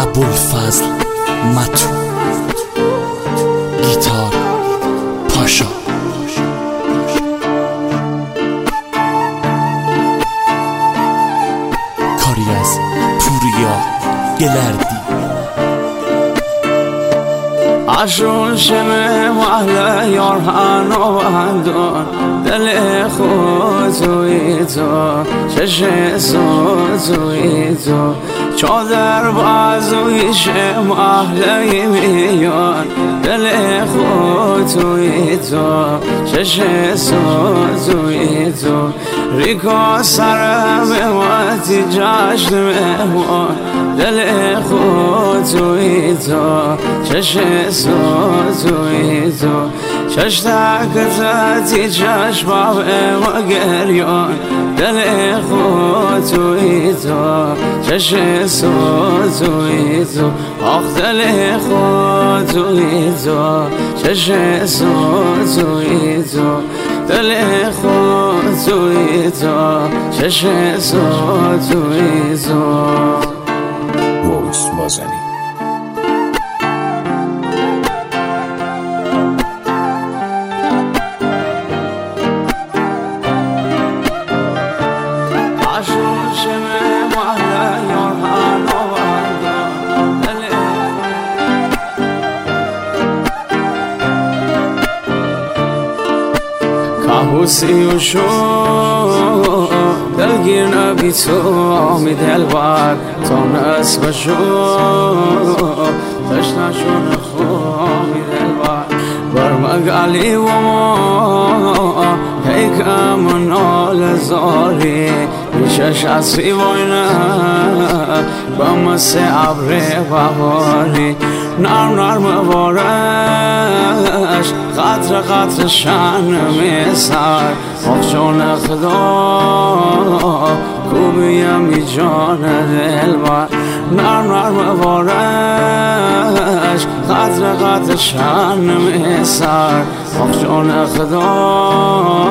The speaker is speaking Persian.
ابوالفضل متو، گیتار پاشا. کاری از پوریا گلردی. عشون شمه محله یارهن و بندون، دل خودوی تو، چش سوزوی تو، چادر بازوی شه محله میان، دل خودوی تو، چش سوزوی تو، ریکا سرم وقتی جشن مهمان، دل خودوی تو، چش سوزوی تو، چش تکتی چشم ما گریان، دل خودوی تو، چش سوزوی تو، آخ دل خودوی تو، چش سوزوی تو، دل خودوی تو، چش سوزوی تو. روز مازنی کابوسی و شو دلگیر نبی تو آمی دلبر تا نصف شو تشنا شون خوامی دلبر برمگالی و ما هیکم نال زاری بیشش اصفی وینه بمسه عبر بهاری نرم نرم بارش قطر قطر شن میسر آخشون خدا کوبیم بی جان دلبر نرم نرم بارش قطر قطر شن میسر آخشون خدا